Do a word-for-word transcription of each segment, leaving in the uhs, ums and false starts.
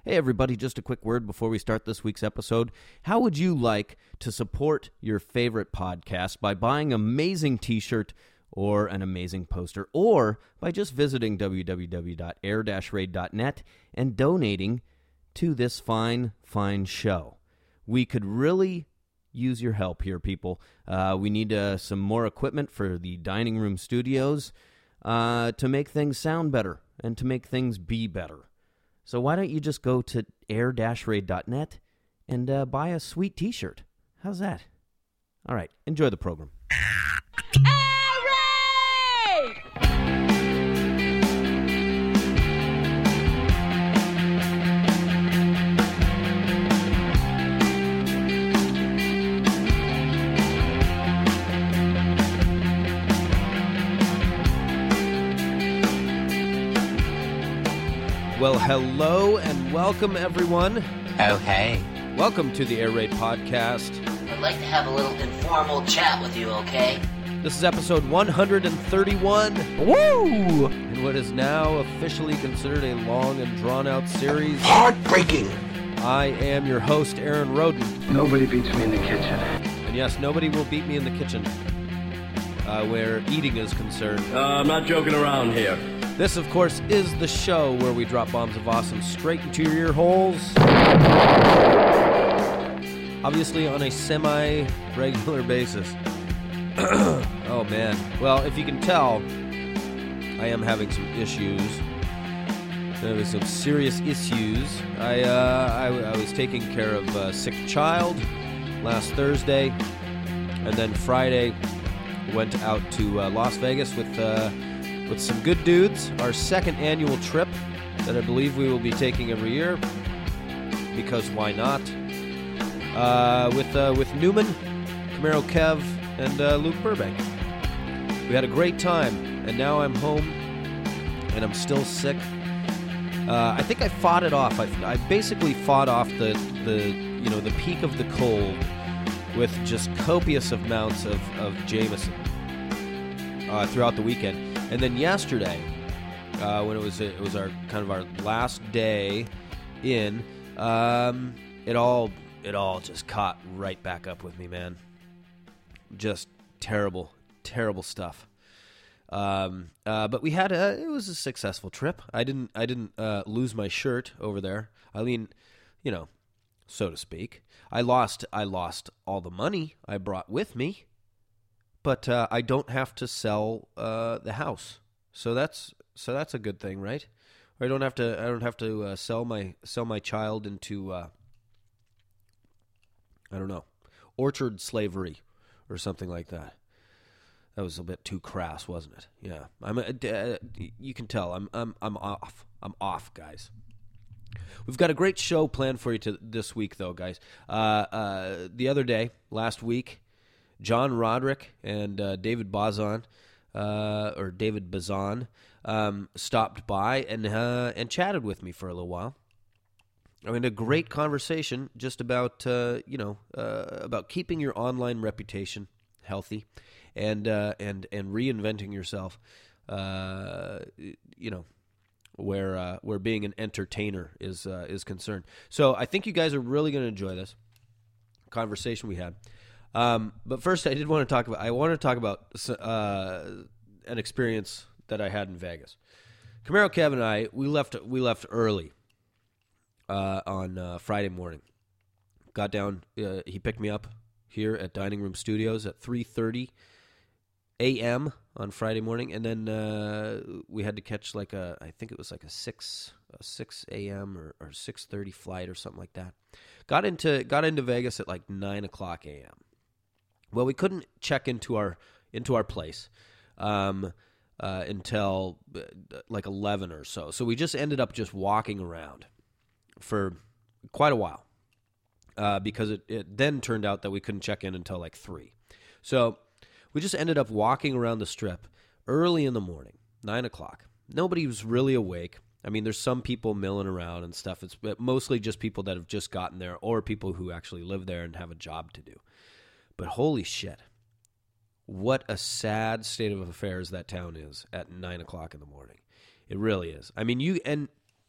Hey everybody, just a quick word before we start this week's episode. How would you like to support your favorite podcast by buying an amazing t-shirt or an amazing poster, or by just visiting w w w dot air dash raid dot net and donating to this fine, fine show? We could really use your help here, people. Uh, we need uh, some more equipment for the dining room studios uh, to make things sound better and to make things be better. So why don't you just go to air dash raid dot net and uh, buy a sweet t-shirt? How's that? All right, enjoy the program. Well, hello and welcome, everyone. Oh, hey. Welcome to the Air Raid Podcast. I'd like to have a little informal chat with you, okay? This is episode one hundred thirty-one. Woo! In what is now officially considered a long and drawn-out series. Heartbreaking! I am your host, Aaron Roden. Nobody beats me in the kitchen. And yes, nobody will beat me in the kitchen, uh, where eating is concerned. Uh, I'm not joking around here. This, of course, is the show where we drop bombs of awesome straight into your ear holes. Obviously on a semi-regular basis. Oh, man. Well, if you can tell, I am having some issues. There was some serious issues. I, uh, I, I was taking care of a sick child last Thursday, and then Friday went out to uh, Las Vegas with... Uh, with some good dudes, our second annual trip that I believe we will be taking every year, because why not? Uh, with uh, with Newman, Camaro Kev, and uh, Luke Burbank. We had a great time, and now I'm home, and I'm still sick. Uh, I think I fought it off. I, I basically fought off the, the you know the peak of the cold with just copious amounts of, of Jameson uh, throughout the weekend. And then yesterday, uh, when it was it was our kind of our last day in, um, it all it all just caught right back up with me, man. Just terrible, terrible stuff. Um, uh, but we had a it was a successful trip. I didn't I didn't uh, lose my shirt over there. I mean, you know, so to speak. I lost I lost all the money I brought with me. But uh, I don't have to sell uh, the house, so that's so that's a good thing, right? Or I don't have to I don't have to uh, sell my sell my child into uh, I don't know, orchard slavery or something like that. That was a bit too crass, wasn't it? Yeah, I'm. A, uh, you can tell I'm I'm I'm off. I'm off, guys. We've got a great show planned for you to this week, though, guys. Uh, uh, the other day, last week. John Roderick and uh, David Bazan, uh, or David Bazan, um, stopped by and uh, and chatted with me for a little while. I mean, a great conversation just about uh, you know uh, about keeping your online reputation healthy, and uh, and and reinventing yourself. Uh, you know, where uh, where being an entertainer is uh, is concerned. So I think you guys are really going to enjoy this conversation we had. Um, but first, I did want to talk about. I want to talk about uh, an experience that I had in Vegas. Camaro Kev and I we left we left early uh, on uh, Friday morning. Got down. Uh, he picked me up here at Dining Room Studios at three thirty a.m. on Friday morning, and then uh, we had to catch like a. I think it was like a six a six a.m. or, or six thirty flight or something like that. Got into got into Vegas at like nine o'clock a.m. Well, we couldn't check into our into our place um, uh, until uh, like eleven or so. So we just ended up just walking around for quite a while uh, because it, it then turned out that we couldn't check in until like three. So we just ended up walking around the Strip early in the morning, nine o'clock. Nobody was really awake. I mean, there's some people milling around and stuff. It's mostly just people that have just gotten there or people who actually live there and have a job to do. But holy shit, what a sad state of affairs that town is at nine o'clock in the morning. It really is. I mean, you and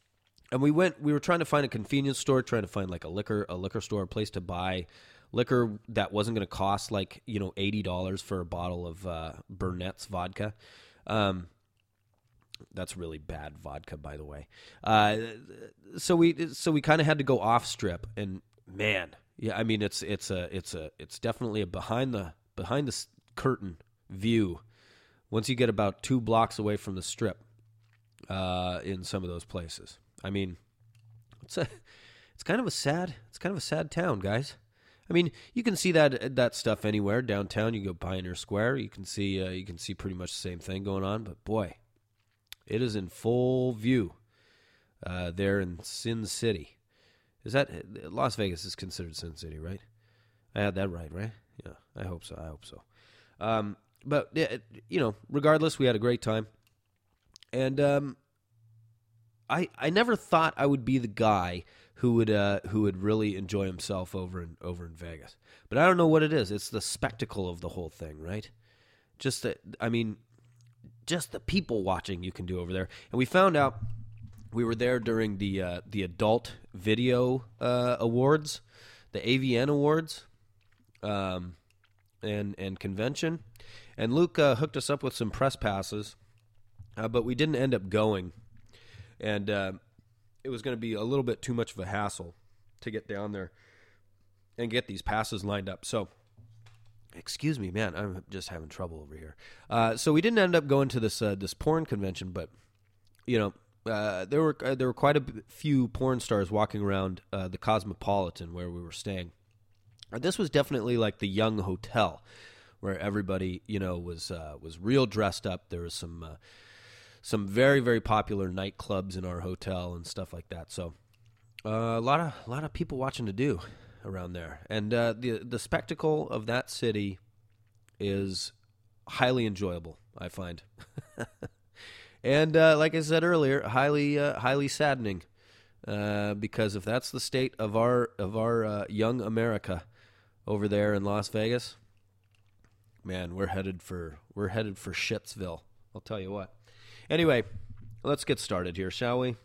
and we went. We were trying to find a convenience store, trying to find like a liquor, a liquor store, a place to buy liquor that wasn't going to cost like you know eighty dollars for a bottle of uh, Burnett's vodka. Um, that's really bad vodka, by the way. Uh, so we so we kind of had to go off strip, and man, yeah, I mean it's it's a it's a it's definitely a behind the behind the curtain view. Once you get about two blocks away from the strip, uh, in some of those places, I mean, it's a it's kind of a sad it's kind of a sad town, guys. I mean, you can see that that stuff anywhere downtown. You go Pioneer Square, you can see uh, you can see pretty much the same thing going on. But boy, it is in full view uh, there in Sin City. Is that Las Vegas is considered Sin City, right? I had that right, right? Yeah, I hope so. I hope so. Um, but you know, regardless, we had a great time, and um, I I never thought I would be the guy who would uh, who would really enjoy himself over in over in Vegas. But I don't know what it is. It's the spectacle of the whole thing, right? Just the, I mean, just the people watching you can do over there. And we found out we were there during the uh, the Adult Video uh, Awards, the A V N Awards, um, and and convention. And Luke uh, hooked us up with some press passes, uh, but we didn't end up going. And uh, it was going to be a little bit too much of a hassle to get down there and get these passes lined up. So, excuse me, man, I'm just having trouble over here. Uh, so we didn't end up going to this uh, this porn convention, but you know, uh, there were uh, there were quite a few porn stars walking around uh, the Cosmopolitan where we were staying. Uh, this was definitely like the young hotel, where everybody you know was uh, was real dressed up. There was some. Uh, Some very, very popular nightclubs in our hotel and stuff like that. So uh, a lot of a lot of people watching to do around there, and uh, the the spectacle of that city is highly enjoyable, I find, and uh, like I said earlier, highly uh, highly saddening uh, because if that's the state of our of our uh, young America over there in Las Vegas, man, we're headed for we're headed for Shitsville. I'll tell you what. Anyway, let's get started here, shall we?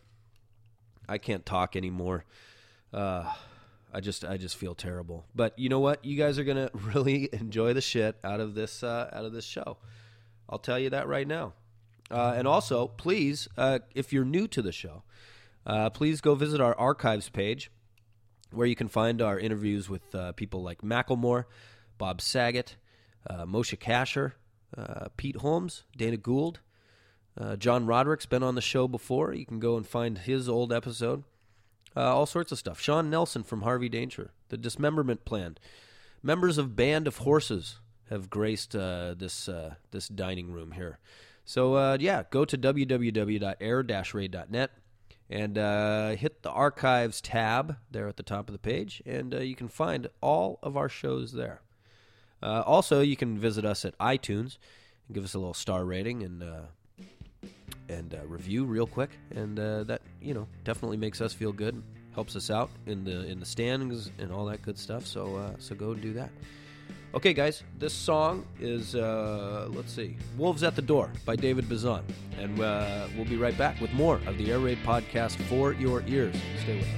I can't talk anymore. Uh, I just, I just feel terrible. But you know what? You guys are gonna really enjoy the shit out of this, uh, out of this show. I'll tell you that right now. Uh, and also, please, uh, if you're new to the show, uh, please go visit our archives page, where you can find our interviews with uh, people like Macklemore, Bob Saget, uh, Moshe Kasher, uh, Pete Holmes, Dana Gould. Uh, John Roderick's been on the show before. You can go and find his old episode. Uh, all sorts of stuff. Sean Nelson from Harvey Danger. The Dismemberment Plan. Members of Band of Horses have graced uh, this uh, this dining room here. So, uh, yeah, go to w w w dot air dash raid dot net and uh, hit the Archives tab there at the top of the page, and uh, you can find all of our shows there. Uh, also, you can visit us at iTunes and give us a little star rating and... Uh, and uh, review real quick, and uh, that you know definitely makes us feel good, helps us out in the in the standings and all that good stuff. So uh, so go and do that. Okay, guys, this song is uh, let's see, "Wolves at the Door" by David Bazan, and uh, we'll be right back with more of the Air Raid podcast for your ears. Stay with us.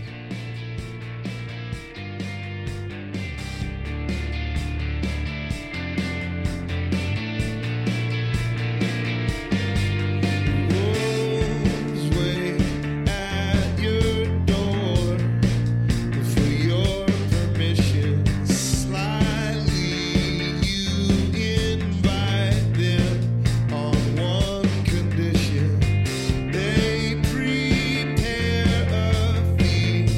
They prepare a feast.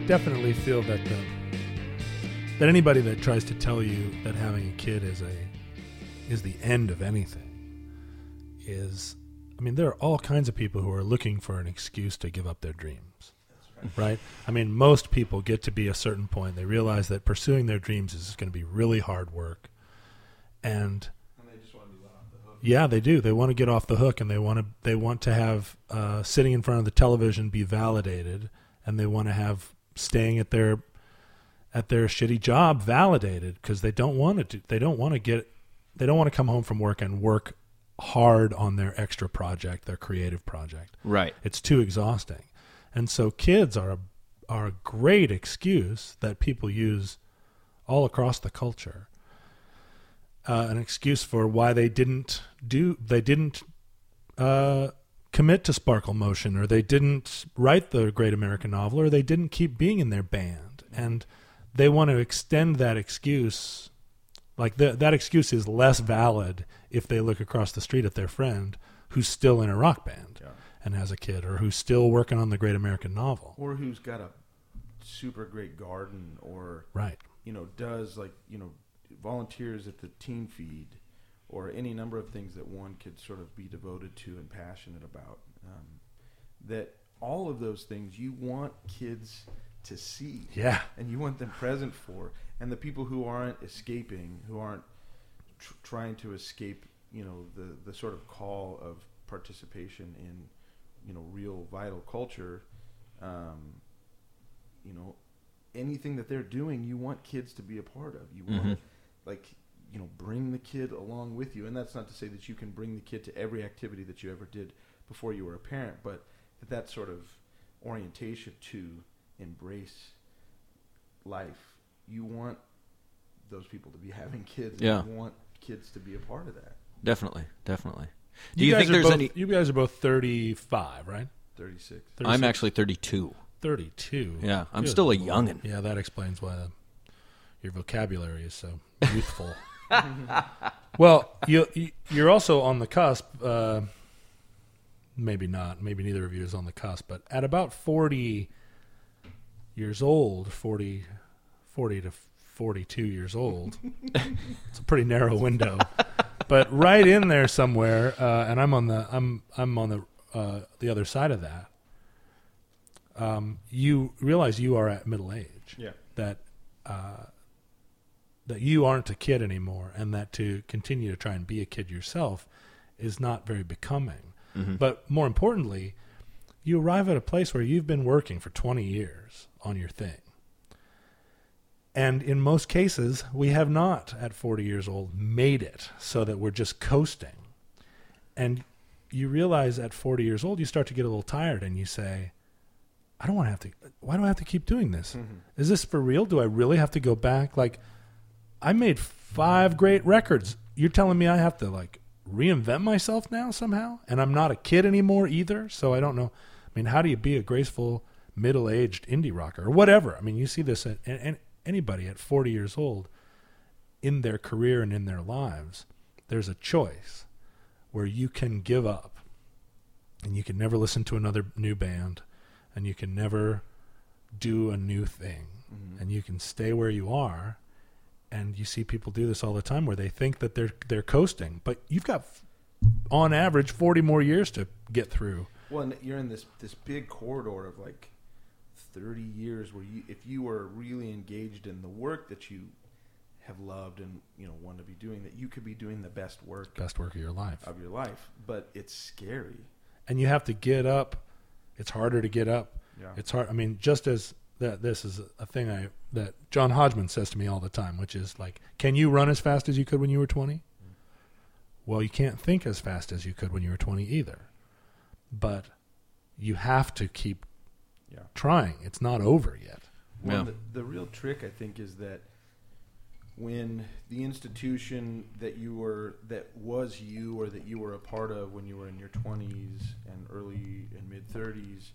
definitely feel that the that anybody that tries to tell you that having a kid is a is the end of anything is, I mean, there are all kinds of people who are looking for an excuse to give up their dreams. That's right. Right? I mean, most people get to be a certain point. They realize that pursuing their dreams is going to be really hard work. And, and they just want to be let off the hook. Yeah, they do. They want to get off the hook, and they want to they want to have uh, sitting in front of the television be validated, and they want to have staying at their at their shitty job validated, because they don't want to do, they don't want to get they don't want to come home from work and work hard on their extra project, their creative project. Right. It's too exhausting. And so kids are a, are a great excuse that people use all across the culture. Uh, an excuse for why they didn't do they didn't uh, commit to Sparkle Motion, or they didn't write the Great American Novel, or they didn't keep being in their band. And they want to extend that excuse. Like the, that excuse is less valid if they look across the street at their friend who's still in a rock band yeah. and has a kid, or who's still working on the Great American Novel, or who's got a super great garden, or right, you know, does like you know volunteers at the teen feed, or any number of things that one could sort of be devoted to and passionate about. Um, that all of those things you want kids to see, yeah, and you want them present for. And the people who aren't escaping, who aren't tr- trying to escape, you know, the, the sort of call of participation in, you know, real vital culture, um, you know, anything that they're doing, you want kids to be a part of. You want, mm-hmm. like, you know, bring the kid along with you. And that's not to say that you can bring the kid to every activity that you ever did before you were a parent, but that, that sort of orientation to embrace life. You want those people to be having kids. Yeah. And you want kids to be a part of that. Definitely, definitely. Do you, you guys think are there's both, any? You guys are both thirty-five, right? thirty-six. thirty-six. I'm actually thirty-two. thirty-two. Yeah, I'm Good still a Lord. youngin'. Yeah, that explains why uh, your vocabulary is so youthful. Well, you, you you're also on the cusp. Uh, maybe not. Maybe neither of you is on the cusp. But at about forty years old, forty, forty to forty-two years old, it's a pretty narrow window. But right in there somewhere, uh, and I'm on the I'm I'm on the uh, the other side of that. Um, you realize you are at middle age. Yeah. That uh, that you aren't a kid anymore, and that to continue to try and be a kid yourself is not very becoming. Mm-hmm. But more importantly, you arrive at a place where you've been working for twenty years on your thing. And in most cases, we have not, at forty years old, made it so that we're just coasting. And you realize at forty years old, you start to get a little tired, and you say, I don't want to have to, why do I have to keep doing this? Mm-hmm. Is this for real? Do I really have to go back? Like, I made five great records. You're telling me I have to, like, reinvent myself now somehow? And I'm not a kid anymore either, so I don't know. I mean, how do you be a graceful, middle-aged indie rocker or whatever? I mean, you see this at, at anybody at forty years old in their career and in their lives. There's a choice where you can give up, and you can never listen to another new band, and you can never do a new thing, mm-hmm. and you can stay where you are. And you see people do this all the time, where they think that they're they're coasting, but you've got, on average, forty more years to get through. Well, and you're in this this big corridor of like thirty years, where you, if you were really engaged in the work that you have loved and you know want to be doing, that you could be doing the best work, best work of your life, of your life. But it's scary, and you have to get up. It's harder to get up. Yeah. It's hard. I mean, just as that, this is a thing I that John Hodgman says to me all the time, which is like, "Can you run as fast as you could when you were twenty?" Mm-hmm. Well, you can't think as fast as you could when you were twenty either. But you have to keep yeah. trying. It's not over yet. Well, yeah. the, the real trick, I think, is that when the institution that you were, that was you, or that you were a part of when you were in your twenties and early and mid thirties,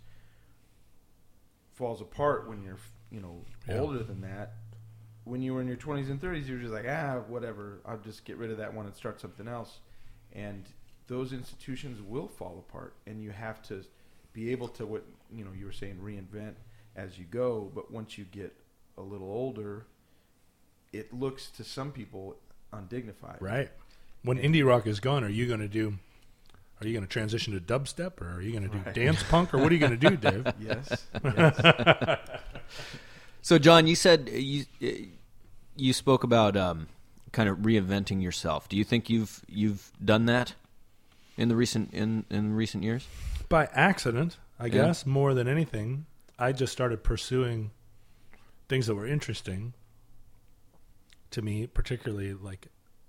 falls apart when you're, you know, yeah. older than that. When you were in your twenties and thirties, you're just like, ah, whatever. I'll just get rid of that one and start something else. And those institutions will fall apart, and you have to be able to, what you know, you were saying, reinvent. as you go. But once you get a little older, it looks to some people undignified. Right. When indie rock is gone, are you going to do? Are you going to transition to dubstep, or are you going to do Right. dance punk, or what are you going to do, Dave? Yes. yes. So, John, you said you you spoke about um, kind of reinventing yourself. Do you think you've you've done that in the recent in, in recent years? By accident, I Yeah. guess, more than anything. I just started pursuing things that were interesting to me, particularly like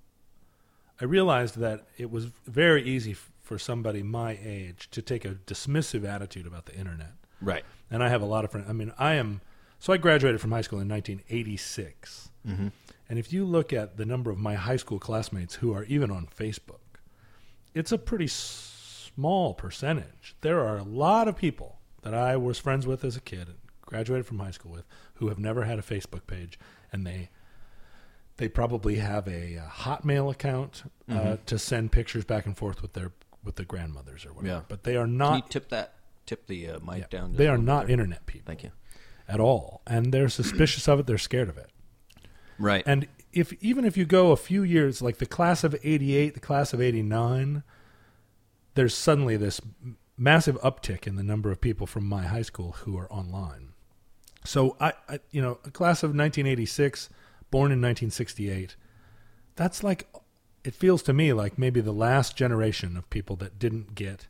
I realized that it was very easy f- for somebody my age to take a dismissive attitude about the internet. Right. And I have a lot of friends. I mean, I am so I graduated from high school in nineteen eighty-six. Mm-hmm. And if you look at the number of my high school classmates who are even on Facebook, it's a pretty s- small percentage. There are a lot of people that I was friends with as a kid and graduated from high school with who have never had a Facebook page, and they they probably have a, uh Hotmail account uh, Mm-hmm. to send pictures back and forth with their with the grandmothers or whatever. Yeah. But they are Can you not tip that tip the uh, mic yeah, down? just they a are little not bit there? internet people Thank you. at all, and they're suspicious of it. They're scared of it. Right. And if even if you go a few years, like the class of eighty-eight, the class of eighty-nine, there's suddenly this m- massive uptick in the number of people from my high school who are online. So I, I you know, a class of nineteen eighty-six, born in nineteen sixty-eight, that's like, it feels to me like maybe the last generation of people that didn't get,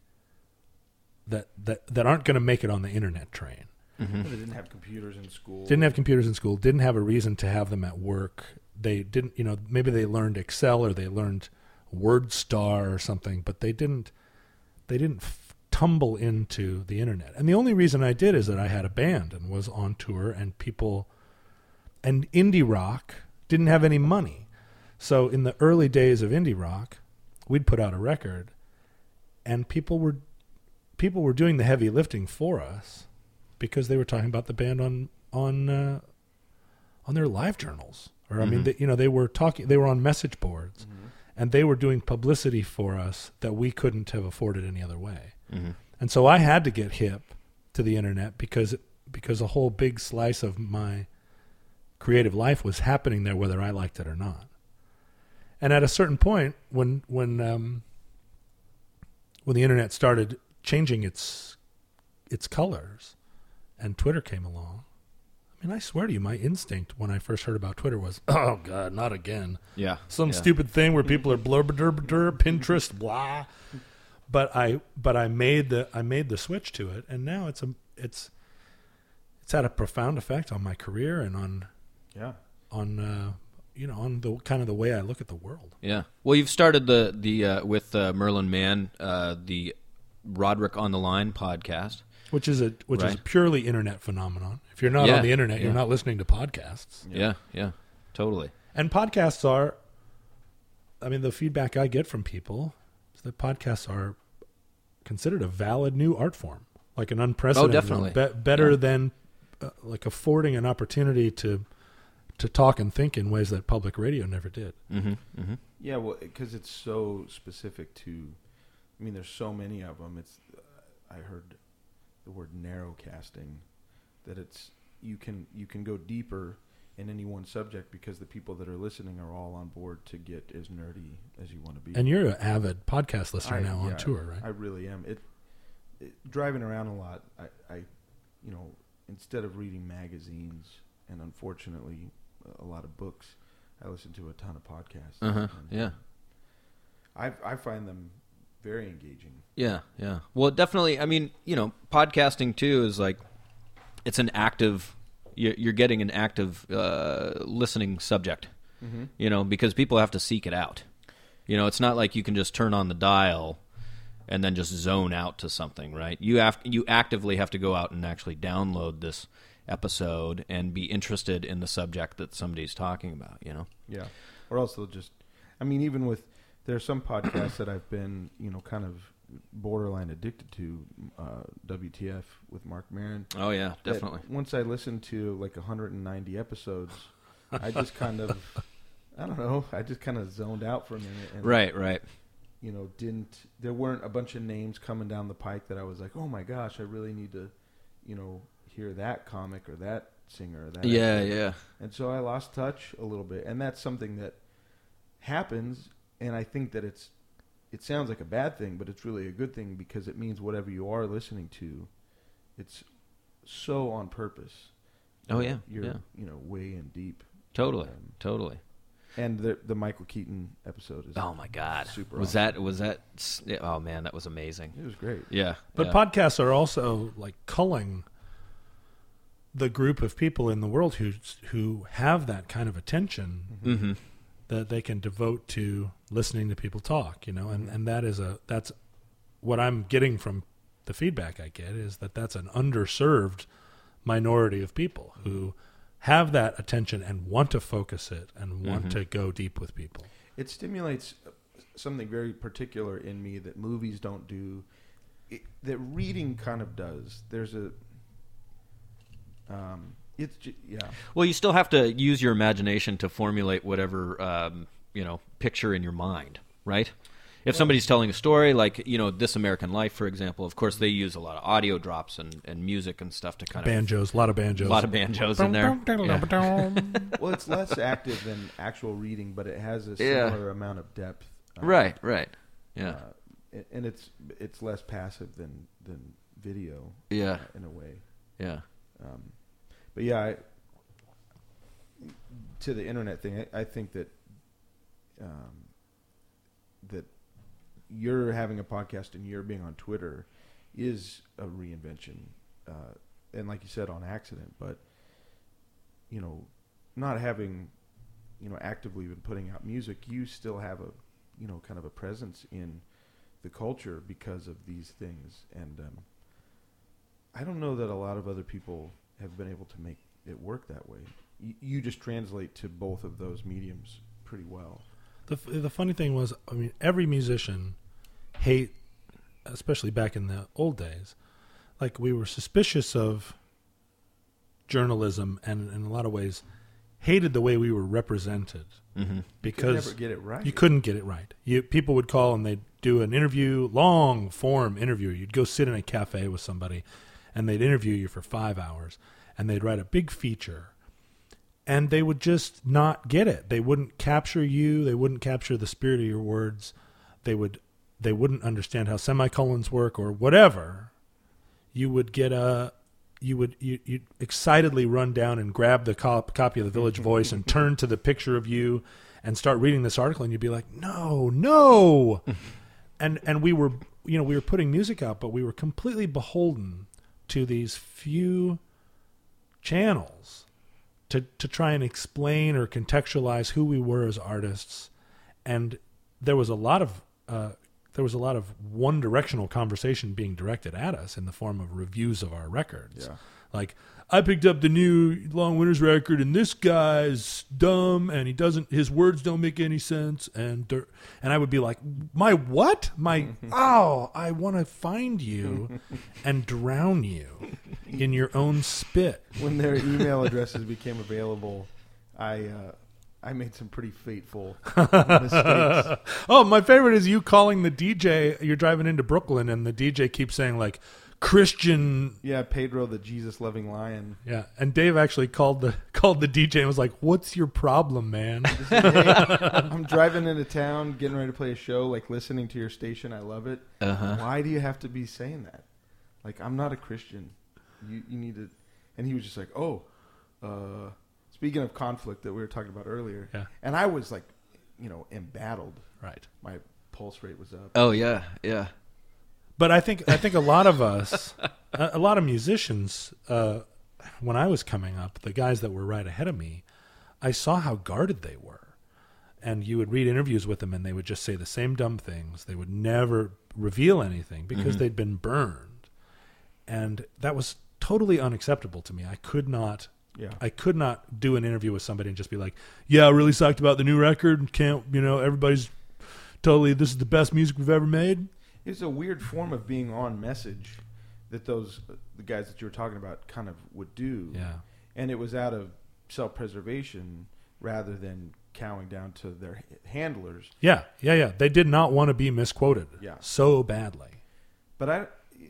that that, that aren't going to make it on the internet train. Mm-hmm. They didn't have computers in school. Didn't have computers in school, didn't have a reason to have them at work. They didn't, you know, maybe they learned Excel or they learned WordStar or something, but they didn't, they didn't f- tumble into the internet. And the only reason I did is that I had a band and was on tour, and people, and indie rock didn't have any money. So in the early days of indie rock, we'd put out a record, and people were, people were doing the heavy lifting for us, because they were talking about the band on on uh, on their live journals, or I mean, Mhm. they, you know, they were talking, they were on message boards, Mm-hmm. and they were doing publicity for us that we couldn't have afforded any other way. Mm-hmm. And so I had to get hip to the internet because because a whole big slice of my creative life was happening there, whether I liked it or not. And at a certain point, when when um, when the internet started changing its its colors, and Twitter came along, I mean, I swear to you, my instinct when I first heard about Twitter was, oh, God, not again. Yeah. Some yeah. stupid thing where people are blur, blur, blur, Pinterest, blah. But I, but I made the, I made the switch to it, and now it's a, it's, it's had a profound effect on my career and on, Yeah. on, uh, you know, on the kind of the way I look at the world. Yeah. Well, you've started the the uh, with uh, Merlin Mann, uh, the Roderick on the Line podcast. Which is a which is Right. a purely internet phenomenon. If you're not Yeah, on the internet, yeah. you're not listening to podcasts. Yeah. Yeah. Totally. And podcasts are, I mean, the feedback I get from people is that podcasts are considered a valid new art form, like an unprecedented, Oh, definitely. one, be- better Yeah. than uh, like affording an opportunity to to talk and think in ways that public radio never did. Mm-hmm. Mm-hmm. Yeah, well, because it's so specific to, I mean, there's so many of them. It's, uh, I heard the word narrowcasting, that it's you can you can go deeper in any one subject because the people that are listening are all on board to get as nerdy as you want to be. And you're an avid podcast listener I- now on yeah, tour, right? I really am. It, it driving around a lot. I, I, you know, instead of reading magazines and unfortunately a lot of books, I listen to a ton of podcasts. Uh-huh. And, Yeah. I I find them very engaging. Yeah, yeah. Well, definitely. I mean, you know, podcasting too is like it's an active. You're, you're getting an active uh, listening subject. Mm-hmm. You know, because people have to seek it out. You know, it's not like you can just turn on the dial and then just zone out to something, right? You have you actively have to go out and actually download this episode and be interested in the subject that somebody's talking about. You know. Yeah. Or else they'll just, I mean, even with, there are some podcasts that I've been, you know, kind of borderline addicted to, uh, W T F with Mark Maron. Oh yeah, that definitely. Once I listened to like one hundred ninety episodes, I just kind of, I don't know, I just kind of zoned out for a minute. And, Right, right. you know, didn't, there weren't a bunch of names coming down the pike that I was like, oh my gosh, I really need to, you know, hear that comic or that singer or that Yeah, actor. yeah. And so I lost touch a little bit, and that's something that happens. And I think that it's it sounds like a bad thing, but it's really a good thing because it means whatever you are listening to, it's so on purpose. Oh, yeah, you're yeah. you know way in deep. Totally, Um, totally. And the the Michael Keaton episode is Oh my God, super was awesome. that was that? s- Oh man, that was amazing. It was great. Yeah, But yeah. podcasts are also like culling the group of people in the world who who have that kind of attention Mhm. that they can devote to listening to people talk, you know, and, and that is a that's what I'm getting from the feedback I get is that that's an underserved minority of people who have that attention and want to focus it and want Mhm. to go deep with people. It stimulates something very particular in me that movies don't do, it, that reading kind of does. There's a, um, it's ju- yeah, Well, you still have to use your imagination to formulate whatever um, you know picture in your mind, right? If somebody's telling a story, like you know This American Life, for example, of course they use a lot of audio drops and, and music and stuff to kind Banjos, a lot of of banjos. a lot of banjos in there. Yeah. well, it's less active than actual reading, but it has a Yeah. similar amount of depth. uh, Right, right, yeah, uh, and- and it's it's less passive than than video. Yeah. uh, in a way. yeah, Um, but yeah, I, to the internet thing, I, I think that um, that you're having a podcast and you're being on Twitter is a reinvention, uh, and like you said, on accident. But you know, not having you know actively been putting out music, you still have a you know kind of a presence in the culture because of these things, and um, I don't know that a lot of other people have been able to make it work that way. You, you just translate to both of those mediums pretty well. The f- the funny thing was, I mean, every musician hate, especially back in the old days, like we were suspicious of journalism and in a lot of ways hated the way we were represented mm-hmm. because never get it right. You couldn't get it right. You people would call and they'd do an interview, long form interview. You'd go sit in a cafe with somebody and they'd interview you for five hours and they'd write a big feature. And they would just not get it. They wouldn't capture you. They wouldn't capture the spirit of your words. They would. They wouldn't understand how semicolons work or whatever. You would get a. You would you you'd excitedly run down and grab the cop, copy of the Village Voice and turn to the picture of you and start reading this article and you'd be like, no, no, and and we were you know we were putting music out, but we were completely beholden to these few channels to to try and explain or contextualize who we were as artists, and there was a lot of uh, there was a lot of one directional conversation being directed at us in the form of reviews of our records. Yeah. Like, I picked up the new Long Winters record, and this guy's dumb, and he doesn't his words don't make any sense, and der- and I would be like, my what? My oh, I want to find you and drown you in your own spit. When their email addresses became available, I uh, I made some pretty fateful mistakes. Oh, my favorite is you calling the D J. You're driving into Brooklyn, and the D J keeps saying like Christian. Yeah, Pedro, the Jesus-loving lion. Yeah, and Dave actually called the called the D J and was like, "What's your problem, man?" I'm driving into town, getting ready to play a show, like listening to your station. I love it. Uh-huh. Why do you have to be saying that? Like, I'm not a Christian. You you need to. And he was just like, oh, uh, speaking of conflict that we were talking about earlier. Yeah. And I was like, you know, embattled. Right. My pulse rate was up. Oh yeah, yeah. But I think I think a lot of us, a, a lot of musicians, uh, when I was coming up, the guys that were right ahead of me, I saw how guarded they were. And you would read interviews with them, and they would just say the same dumb things. They would never reveal anything because Mhm. they'd been burned, and that was totally unacceptable to me. I could not, Yeah. I could not do an interview with somebody and just be like, "Yeah, really sucked about the new record. Can't you know? Everybody's totally. This is the best music we've ever made." It's a weird form of being on message that those the guys that you were talking about kind of would do. Yeah. And it was out of self-preservation rather than cowing down to their handlers. Yeah, yeah, yeah. They did not want to be misquoted. Yeah. So badly. But I,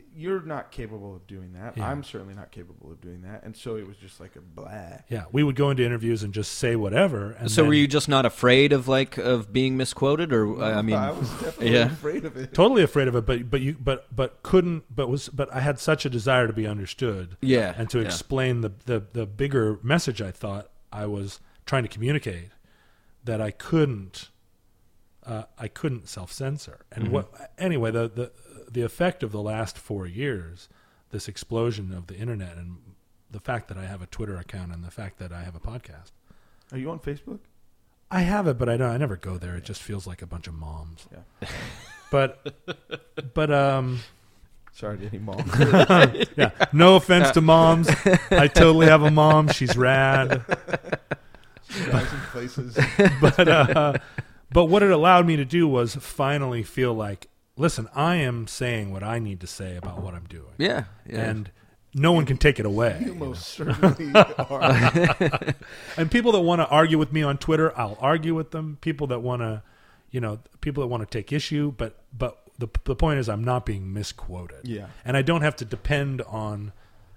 you're not capable of doing that. Yeah. I'm certainly not capable of doing that. And so it was just like a blah. Yeah, we would go into interviews and just say whatever. And So then, were you just not afraid of like of being misquoted, or I mean, I was definitely yeah. afraid of it. totally afraid of it? But but you but but couldn't. But was but I had such a desire to be understood. Yeah, and to yeah. explain the, the the bigger message I thought I was trying to communicate, that I couldn't. Uh, I couldn't self-censor. And Mm-hmm. what anyway the, the the effect of the last four years, this explosion of the internet, and the fact that I have a Twitter account, and the fact that I have a podcast. Are you on Facebook? I have it, but I don't. I never go there. It just feels like a bunch of moms. Yeah. But but um Sorry to any mom. yeah. No offense to moms. I totally have a mom. She's rad. Guys in places. But uh, but what it allowed me to do was finally feel like, listen, I am saying what I need to say about what I'm doing. yeah, yeah. And no one can take it away. You most certainly are. And people that want to argue with me on Twitter, I'll argue with them. People that want to, you know, people that want to take issue, but but the the point is, I'm not being misquoted. Yeah. And I don't have to depend on,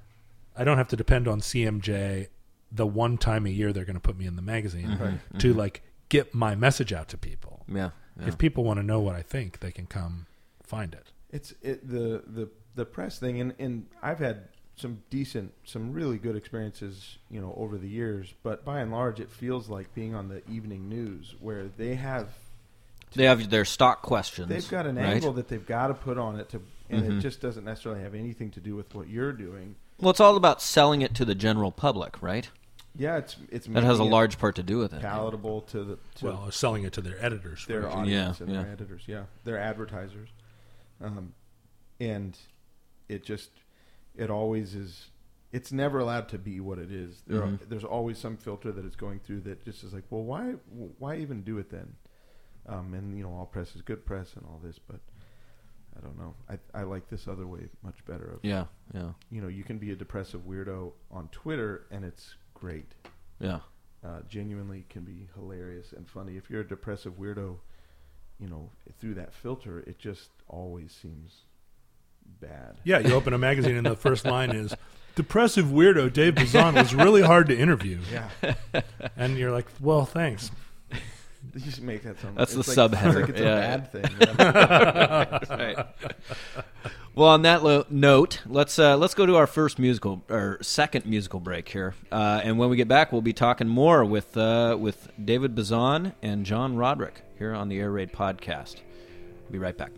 I don't have to depend on C M J the one time a year they're going to put me in the magazine Right. to like get my message out to people. yeah, yeah. If people want to know what I think, they can come find it. It's it the the the press thing, and and I've had some decent, some really good experiences, you know, over the years. But by and large, it feels like being on the evening news, where they have They have their stock questions. they've got an right? angle that they've got to put on it to, and Mhm. it just doesn't necessarily have anything to do with what you're doing. Well, it's all about selling it to the general public, right? Yeah, it's it's That has a making it large part to do with it. palatable to the to Well, selling it to their editors. their first. audience Yeah, and yeah. their editors, yeah, their advertisers, um, and it just it always is. It's never allowed to be what it is. There Mhm. are, there's always some filter that it's going through that just is like, well, why why even do it then? Um, and you know, all press is good press and all this, but I don't know. I I like this other way much better. Of, Yeah, yeah, you know, you can be a depressive weirdo on Twitter and it's great. yeah. Uh, genuinely can be hilarious and funny. If you're a depressive weirdo, you know, through that filter, it just always seems bad. Yeah, you open a magazine and the first line is, "Depressive weirdo Dave Bazan was really hard to interview." Yeah. And you're like, well, thanks. You just make that sound. That's it's the like, subheader, It's like it's yeah. a bad thing. Right. Well, on that lo- note, let's uh, let's go to our first musical or second musical break here, uh, and when we get back, we'll be talking more with uh, with David Bazan and John Roderick here on the Air Raid podcast. Be right back.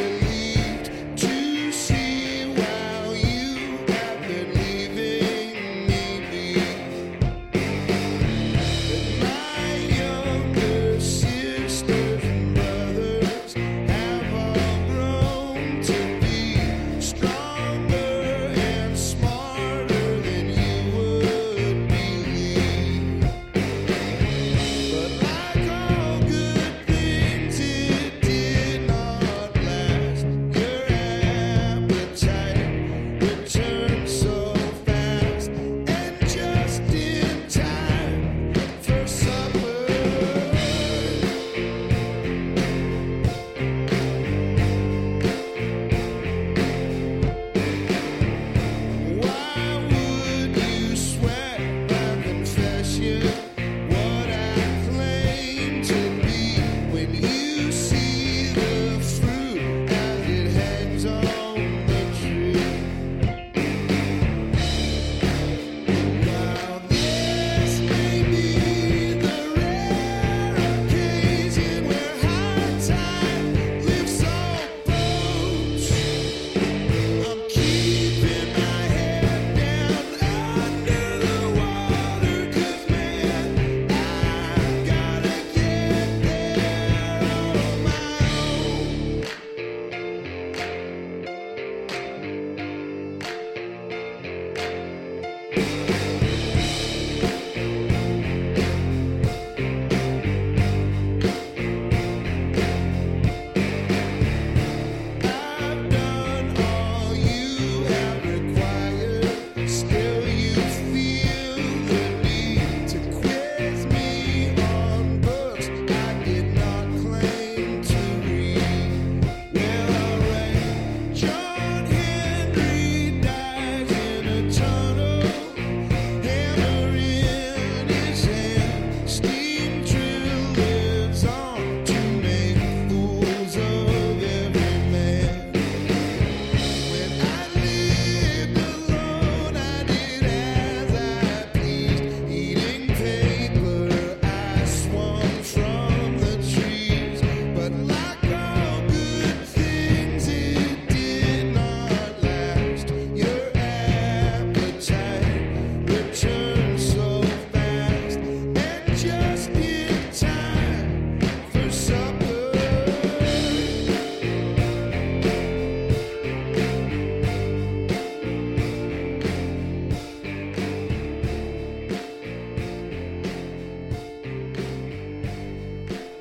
To see while you have been leaving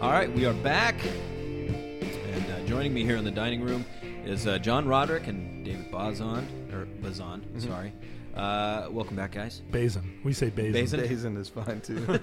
All right, we are back. And uh, joining me here in the dining room is uh, John Roderick and David Bazan, or Bazan, mm-hmm. sorry. Uh, welcome back, guys. Bazan. We say Bazan. Bazan? Bazan is fine too.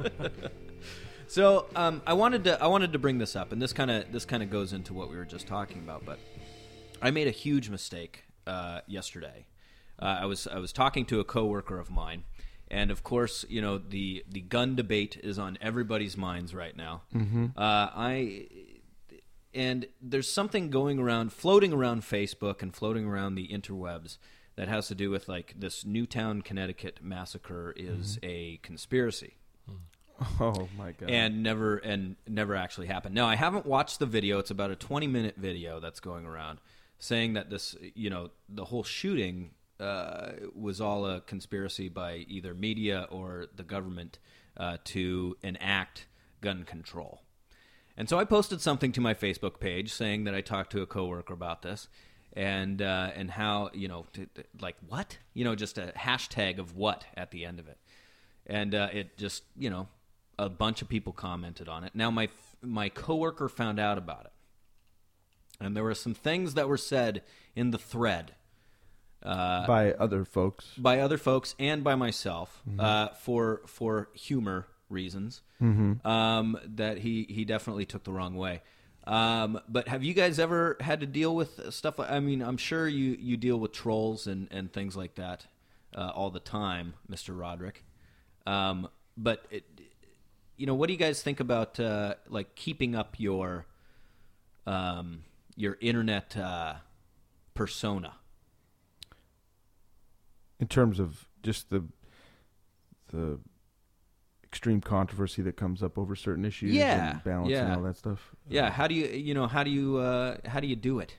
So um, I wanted to I wanted to bring this up, and this kind of this kind of goes into what we were just talking about. But I made a huge mistake uh, yesterday. Uh, I was I was talking to a coworker of mine, and of course, you know the the gun debate is on everybody's minds right now. Mm-hmm. Uh, I and there's something going around, floating around Facebook and floating around the interwebs that has to do with like this Newtown, Connecticut massacre is mm-hmm. a conspiracy. Oh my god! And never and never actually happened. Now I haven't watched the video. It's about a twenty minute video that's going around saying that this, you know, the whole shooting uh, was all a conspiracy by either media or the government uh, to enact gun control. And so I posted something to my Facebook page saying that I talked to a coworker about this, and uh, and how, you know, to, to, like what, you know, just a hashtag of what at the end of it, and uh, it just, you know. A bunch of people commented on it. Now, my my coworker found out about it, and there were some things that were said in the thread uh, by other folks, by other folks, and by myself mm-hmm. uh, for for humor reasons mm-hmm. um, that he he definitely took the wrong way. Um, but have you guys ever had to deal with stuff? I mean, I'm sure you you deal with trolls and and things like that uh, all the time, Mister Roderick. Um, but it. You know, what do you guys think about uh, like keeping up your um, your internet uh, persona? In terms of just the the extreme controversy that comes up over certain issues, yeah, and balance yeah. and all that stuff. Yeah, how do you you know how do you uh, how do you do it?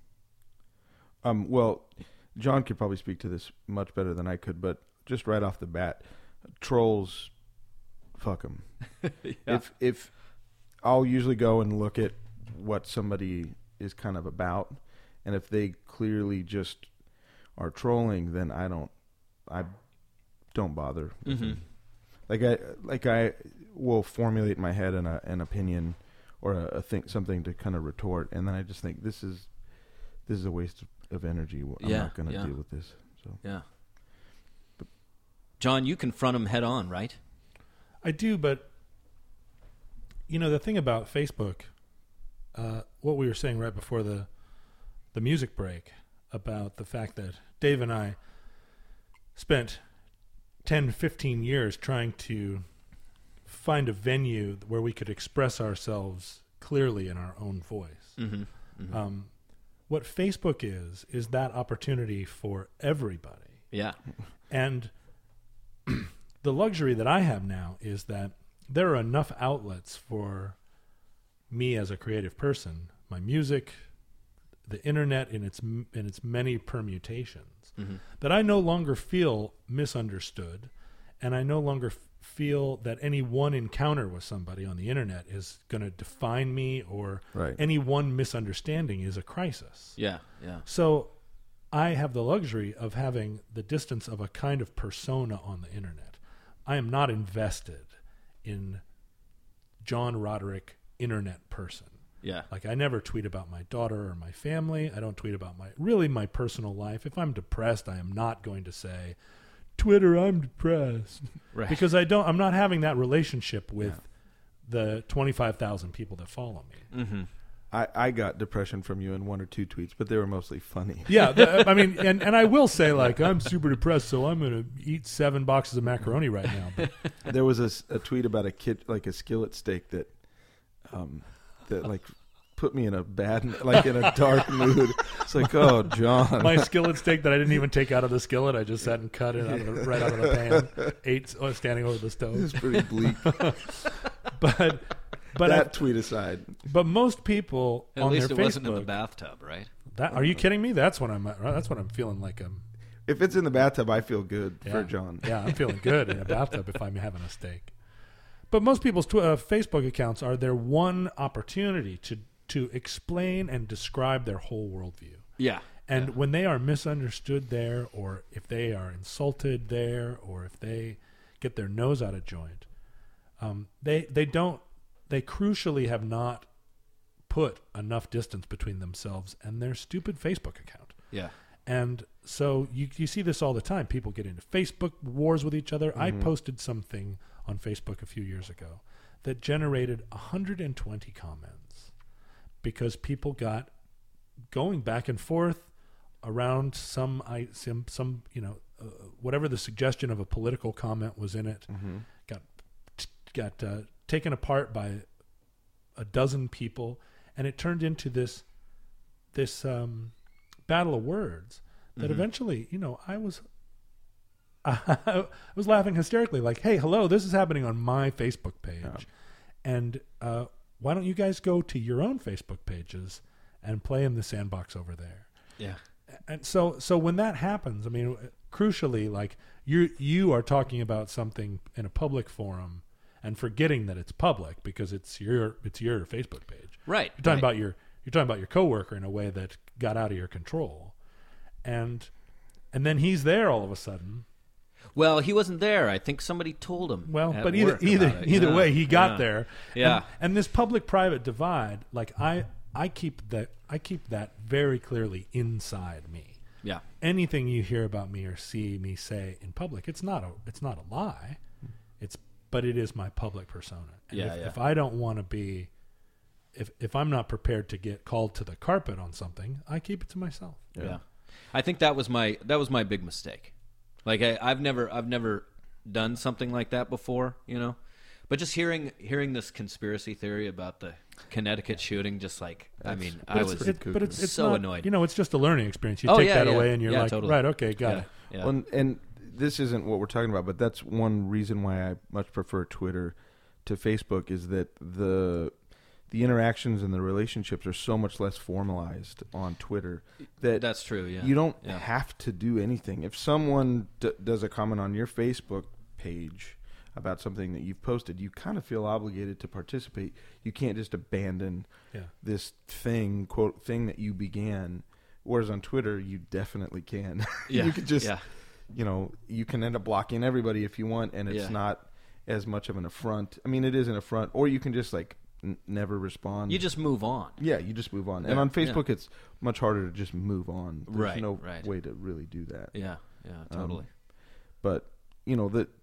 Um, well, John could probably speak to this much better than I could, but just right off the bat, trolls. Fuck them. yeah. If if I'll usually go and look at what somebody is kind of about, and if they clearly just are trolling, then I don't I don't bother. Mm-hmm. Like I like I will formulate in my head an, an opinion or a, a think something to kind of retort, and then I just think this is this is a waste of energy. I'm yeah, not going to yeah. deal with this. So yeah. But, John, you confront them head on, right? I do, but you know the thing about Facebook, uh, what we were saying right before the the music break about the fact that Dave and I spent ten, fifteen years trying to find a venue where we could express ourselves clearly in our own voice. Mm-hmm. Mm-hmm. Um, what Facebook is is that opportunity for everybody. Yeah, and. The luxury that I have now is that there are enough outlets for me as a creative person, my music, the internet in its in its many permutations, mm-hmm. that I no longer feel misunderstood, and I no longer f- feel that any one encounter with somebody on the internet is going to define me, or right. any one misunderstanding is a crisis. Yeah, yeah. So I have the luxury of having the distance of a kind of persona on the internet. I am not invested in John Roderick, internet person. Yeah. Like I never tweet about my daughter or my family. I don't tweet about my really my personal life. If I'm depressed, I am not going to say, Twitter, I'm depressed. Right. Because I don't I'm not having that relationship with yeah. the twenty-five thousand people that follow me. Mm-hmm. I, I got depression from you in one or two tweets, but they were mostly funny. Yeah, the, I mean, and, and I will say, like, I'm super depressed, so I'm going to eat seven boxes of macaroni right now. But. There was a, a tweet about a kid, like a skillet steak that, um, that like put me in a bad, like in a dark mood. It's like, oh, John, my skillet steak that I didn't even take out of the skillet, I just sat and cut it out of the, right out of the pan, ate oh, standing over the stove. It's pretty bleak. but. But that I, tweet aside, but most people At on least their it Facebook, wasn't in the bathtub, right? That are you kidding me? That's what I'm. That's what I'm feeling like. I'm. If it's in the bathtub, I feel good yeah, for John. Yeah, I'm feeling good in a bathtub if I'm having a steak. But most people's tw- uh, Facebook accounts are their one opportunity to to explain and describe their whole worldview. Yeah. And yeah. when they are misunderstood there, or if they are insulted there, or if they get their nose out of joint, um, they they don't. they crucially have not put enough distance between themselves and their stupid Facebook account. Yeah. And so you you see this all the time. People get into Facebook wars with each other. Mm-hmm. I posted something on Facebook a few years ago that generated one hundred twenty comments because people got going back and forth around some I some, some you know uh, whatever the suggestion of a political comment was in it. Mm-hmm. Got got uh, taken apart by a dozen people, and it turned into this this. Um, battle of words that mm-hmm. eventually, you know, I was I was laughing hysterically like, hey, hello, this is happening on my Facebook page. Yeah. And uh, why don't you guys go to your own Facebook pages and play in the sandbox over there? Yeah. And so so when that happens, I mean, crucially, like you you are talking about something in a public forum and forgetting that it's public because it's your it's your Facebook page. Right. You're talking right. about your You're talking about your coworker in a way that got out of your control, and and then he's there all of a sudden. Well, he wasn't there. I think somebody told him. Well, but either either either yeah. way, he got yeah. there. Yeah. And, and this public-private divide, like I I keep that I keep that very clearly inside me. Yeah. Anything you hear about me or see me say in public, it's not a it's not a lie. It's but it is my public persona. And yeah, if, yeah. if I don't want to be If if I'm not prepared to get called to the carpet on something, I keep it to myself. Yeah, yeah. I think that was my that was my big mistake. Like I, I've never I've never done something like that before, you know. But just hearing hearing this conspiracy theory about the Connecticut shooting, just like That's, I mean, But I it's, was it, but it's, it's so not, annoyed. You know, it's just a learning experience. You Oh, take yeah, that yeah. away, and you're Yeah, like, totally. right, okay, got yeah. it. Yeah. Well, and, and this isn't what we're talking about, but that's one reason why I much prefer Twitter to Facebook is that the the interactions and the relationships are so much less formalized on Twitter that That's true, yeah. you don't Yeah. have to do anything. If someone d- does a comment on your Facebook page about something that you've posted, you kind of feel obligated to participate. You can't just abandon Yeah. this thing, quote, thing that you began. Whereas on Twitter, you definitely can. Yeah. You could just, yeah. you know, you can end up blocking everybody if you want, and it's Yeah. not as much of an affront. I mean, it is an affront, or you can just like n- never respond. You just move on. Yeah, you just move on. Yeah, And on Facebook, yeah. it's much harder to just move on. There's Right, no right. way to really do that. Yeah, yeah, totally. Um, but you know the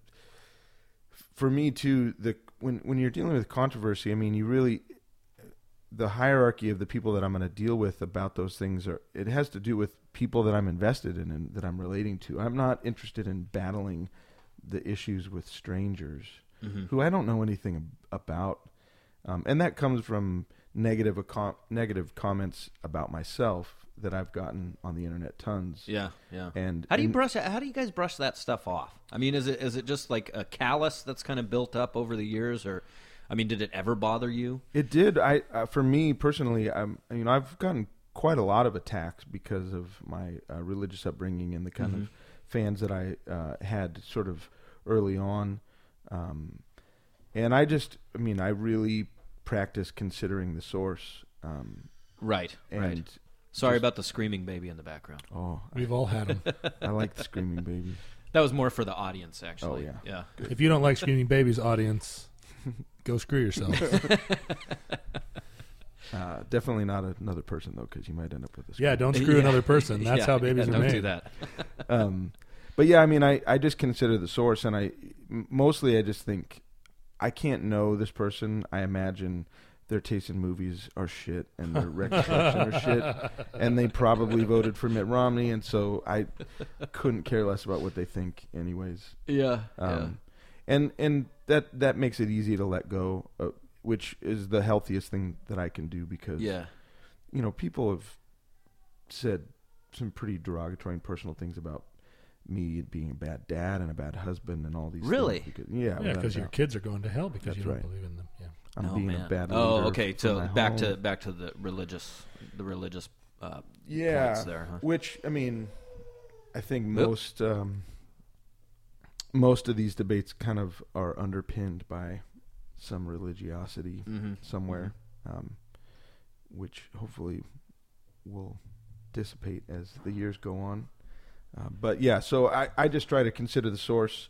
for me too, the when when you're dealing with controversy, I mean, you really the hierarchy of the people that I'm going to deal with about those things are it has to do with people that I'm invested in and that I'm relating to. I'm not interested in battling the issues with strangers Mm-hmm. who I don't know anything ab- about, um, and that comes from negative com- negative comments about myself that I've gotten on the internet tons. Yeah, yeah. And how do you and- brush? How do you guys brush that stuff off? I mean, is it is it just like a callus that's kind of built up over the years, or, I mean, did it ever bother you? It did. I uh, for me personally, I'm you know I've gotten quite a lot of attacks because of my uh, religious upbringing and the kind Mm-hmm. of fans that I uh, had sort of early on, um, and I just I mean I really practice considering the source. Um, Right, and right. Sorry just- about the screaming baby in the background. Oh, We've all had them. I like the screaming baby. That was more for the audience, actually. Oh, yeah. yeah. If you don't like Screaming Babies, audience, go screw yourself. Uh, definitely not another person though, because you might end up with this. Yeah, don't screw Yeah. another person. That's Yeah, how babies yeah, are don't made. do that. um, but yeah, I mean, I, I just consider the source, and I m- mostly I just think I can't know this person. I imagine their taste in movies are shit, and their recollection are shit, and they probably voted for Mitt Romney, and so I couldn't care less about what they think, anyways. Yeah, Um, and and that that makes it easy to let go, uh, which is the healthiest thing that I can do because yeah. you know, people have said some pretty derogatory and personal things about me being a bad dad and a bad husband and all these Really? things. Because, yeah, Yeah, without because a your doubt. kids are going to hell because That's you don't right. believe in them. Yeah. I'm Oh, being man. a bad Oh, leader okay. for So my back home. to back to the religious, the religious uh, yeah, points there, huh? which I mean, I think Oop. most um, most of these debates kind of are underpinned by some religiosity Mm-hmm. somewhere, um, which hopefully will dissipate as the years go on. Uh, but yeah, so I, I just try to consider the source,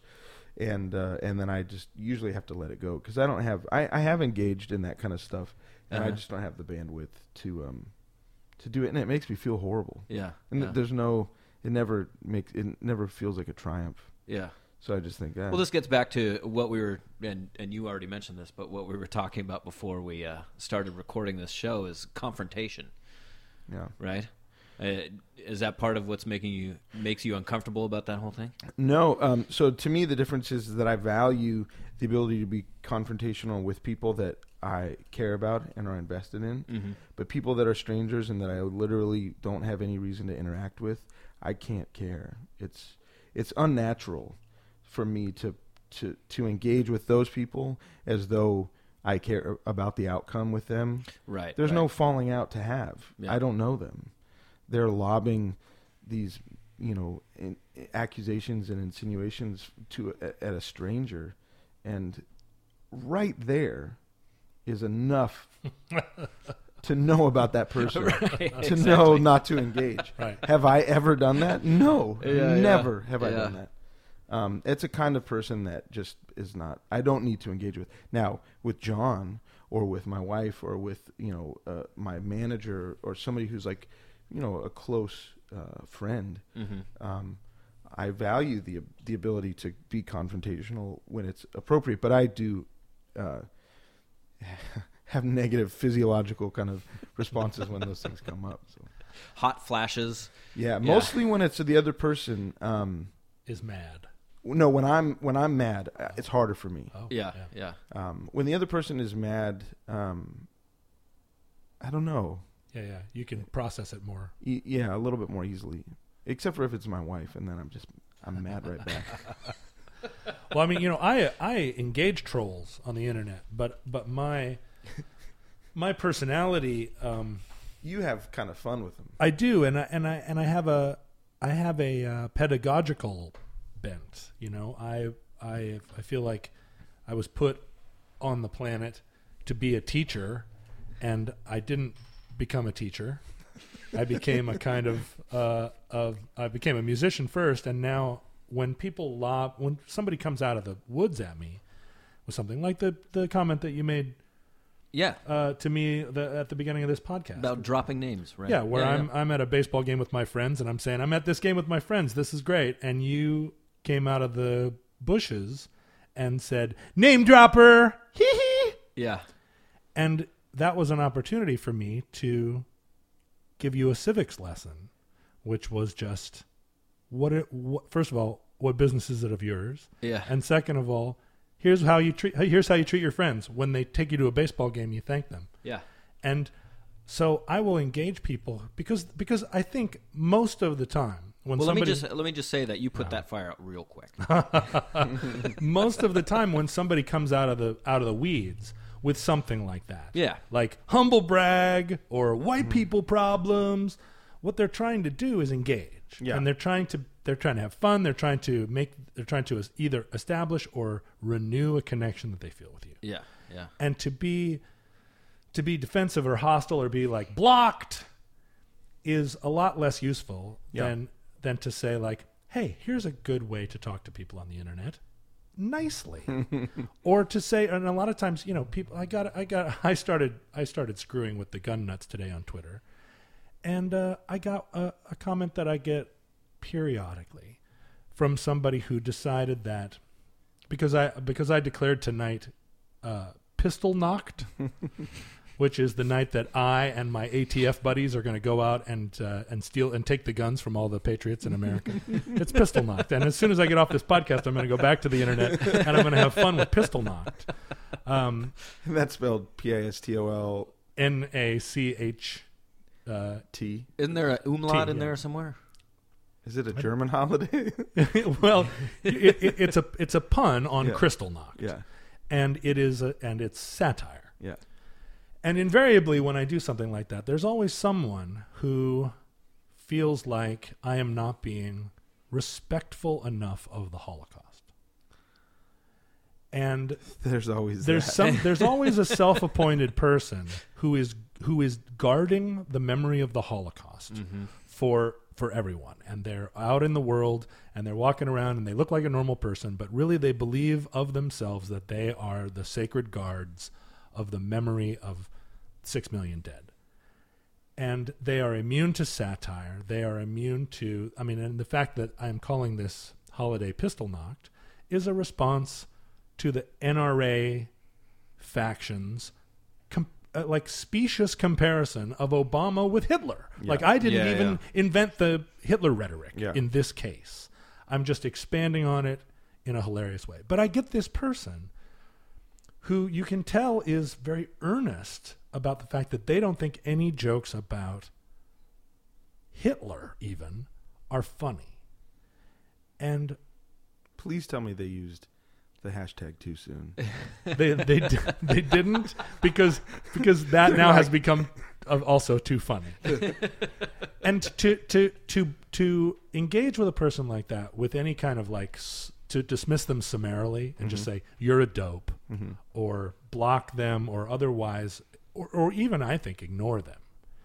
and uh, and then I just usually have to let it go because I don't have I, I have engaged in that kind of stuff, and Uh-huh. I just don't have the bandwidth to um to do it, and it makes me feel horrible. Yeah. And yeah. there's no, it never makes it never feels like a triumph. yeah. So I just think that. Well, this gets back to what we were, and, and you already mentioned this, but what we were talking about before we uh, started recording this show is confrontation, yeah. right? Uh, is that part of what's making you makes you uncomfortable about that whole thing? No. Um, so to me, the difference is that I value the ability to be confrontational with people that I care about and are invested in. Mm-hmm. But people that are strangers and that I literally don't have any reason to interact with, I can't care. It's it's unnatural for me to to to engage with those people as though I care about the outcome with them. Right. There's right. no falling out to have. Yeah. I don't know them. They're lobbing these, you know, in, accusations and insinuations to a, at a stranger, and right there is enough to know about that person, Right, to exactly. know not to engage. Right. Have I ever done that? No, Yeah, never yeah, have I yeah. done that. Um, it's a kind of person that just is not. I don't need to engage with. Now, with John or with my wife or with you know uh, my manager or somebody who's like, you know, a close uh, friend. Mm-hmm. Um, I value the the ability to be confrontational when it's appropriate, but I do uh, have negative physiological kind of responses when those things come up. So Hot flashes. yeah, mostly when it's the other person. Um, Is mad. no, when I'm when I'm mad, uh, it's harder for me. Oh, Yeah, yeah. Um, when the other person is mad, um, I don't know. yeah, yeah. You can process it more. E- yeah, a little bit more easily, except for if it's my wife, and then I'm just I'm mad right back. Well, I mean, you know, I I engage trolls on the internet, but but my my personality, um, You have kind of fun with them. I do, and I and I and I have a I have a uh, pedagogical bent. You know, I I I feel like I was put on the planet to be a teacher, and I didn't become a teacher. I became a kind of uh, of I became a musician first, and now when people lob when somebody comes out of the woods at me with something like the the comment that you made Yeah. uh, to me the, at the beginning of this podcast About dropping names, right? yeah, where yeah, I'm I'm at a baseball game with my friends, and I'm saying I'm at this game with my friends. This is great, and you came out of the bushes and said name dropper, hee hee, Yeah. and that was an opportunity for me to give you a civics lesson, which was just what it. What, first of all, what business is it of yours? Yeah. And second of all, here's how you treat. Here's how you treat your friends when they take you to a baseball game. You thank them. Yeah. And so I will engage people because because I think most of the time when Well, let me somebody just let me just say that you put that fire out real quick. most of the time when somebody comes out of the out of the weeds with something like that, Yeah. like humble brag or white people problems, what they're trying to do is engage, Yeah. and they're trying to they're trying to have fun. They're trying to make they're trying to either establish or renew a connection that they feel with you, Yeah. Yeah. and to be to be defensive or hostile or be like blocked is a lot less useful Yeah. than than to say like, hey, here's a good way to talk to people on the internet nicely. Or to say, and a lot of times, you know, people I got I got I started I started screwing with the gun nuts today on Twitter. And uh, I got a, a comment that I get periodically from somebody who decided that because I because I declared tonight uh, pistol knocked, which is the night that I and my A T F buddies are going to go out and uh, and steal and take the guns from all the patriots in America. It's pistol knocked, and as soon as I get off this podcast, I'm going to go back to the internet and I'm going to have fun with pistol knocked. Um, That's spelled P I S T O L N A C H. Uh, T. Isn't there a umlaut T, in yeah. there somewhere? Is it a German holiday? well, it, it, it's a it's a pun on Yeah. crystal knocked, Yeah. and it is a, and it's satire. Yeah. And invariably, when I do something like that, there's always someone who feels like I am not being respectful enough of the Holocaust. And There's always there's that. some there's always a self-appointed person who is who is guarding the memory of the Holocaust Mm-hmm. for for everyone, and they're out in the world and they're walking around and they look like a normal person, but really they believe of themselves that they are the sacred guards of the memory of six million dead. And they are immune to satire. They are immune to, I mean, and the fact that I'm calling this holiday pistol knocked is a response to the N R A factions, com- uh, like specious comparison of Obama with Hitler. Yeah. Like I didn't Yeah, even invent the Hitler rhetoric Yeah. in this case. I'm just expanding on it in a hilarious way. But I get this person who you can tell is very earnest about the fact that they don't think any jokes about Hitler even are funny. And Please tell me they used the hashtag too soon. they they di- they didn't because because that now has become uh, also too funny. And to to to to engage with a person like that with any kind of like s- to dismiss them summarily and just say you're a dope or block them or otherwise or, or even I think ignore them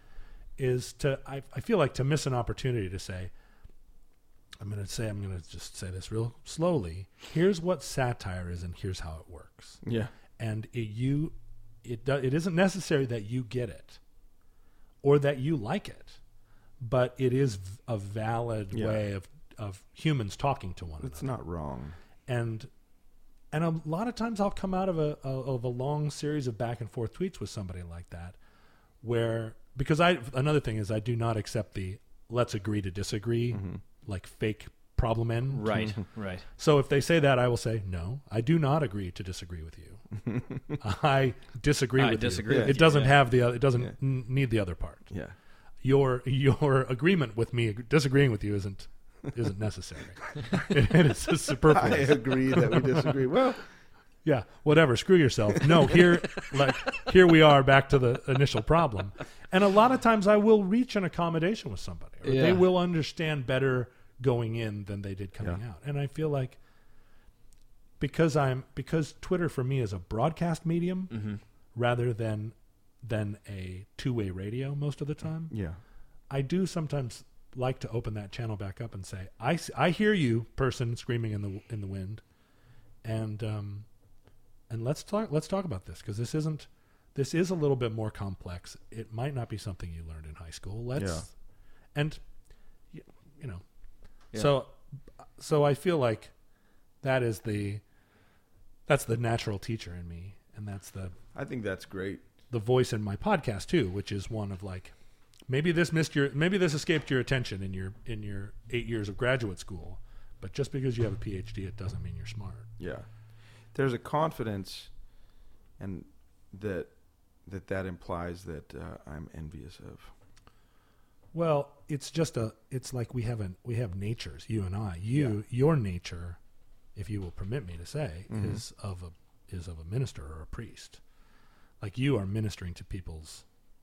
is to I, I feel like to miss an opportunity to say I'm going to say I'm going to just say this real slowly. Here's what satire is and here's how it works. Yeah. And it, you it do, it isn't necessary that you get it or that you like it, but it is v- a valid Yeah. way of of humans talking to one It's another. not wrong. And and a lot of times I'll come out of a, a of a long series of back and forth tweets with somebody like that, where because I another thing is I do not accept the let's agree to disagree like fake problem end. Right, right. So if they say that, I will say no. I do not agree to disagree with you. I disagree I with disagree you. with It you, doesn't yeah. have the other, it doesn't Yeah. n- need the other part. Yeah. Your your agreement with me disagreeing with you isn't isn't necessary. it, it is I superfluous. agree that we disagree. Well, Yeah, whatever. Screw yourself. No, here, like here we are back to the initial problem. And a lot of times, I will reach an accommodation with somebody, or Yeah. they will understand better going in than they did coming Yeah. out. And I feel like because I'm because Twitter for me is a broadcast medium Mm-hmm. rather than than a two way radio most of the time. yeah. I do sometimes like to open that channel back up and say, I, s- I hear you, person screaming in the in the wind, and um, and let's talk let's talk about this because this isn't this is a little bit more complex. It might not be something you learned in high school. Let's Yeah. and y- you know, Yeah. so so I feel like that is the that's the natural teacher in me, and that's the I think that's great. the voice in my podcast too, which is one of like maybe this missed your maybe this escaped your attention in your in your eight years of graduate school, but just because you have a P H D, it doesn't mean you're smart. Yeah. There's a confidence and that that that implies that uh, I'm envious of. Well, it's just a it's like we have a we have natures, you and I. You your nature, if you will permit me to say, Mhm. is of a is of a minister or a priest. Like you are ministering to people's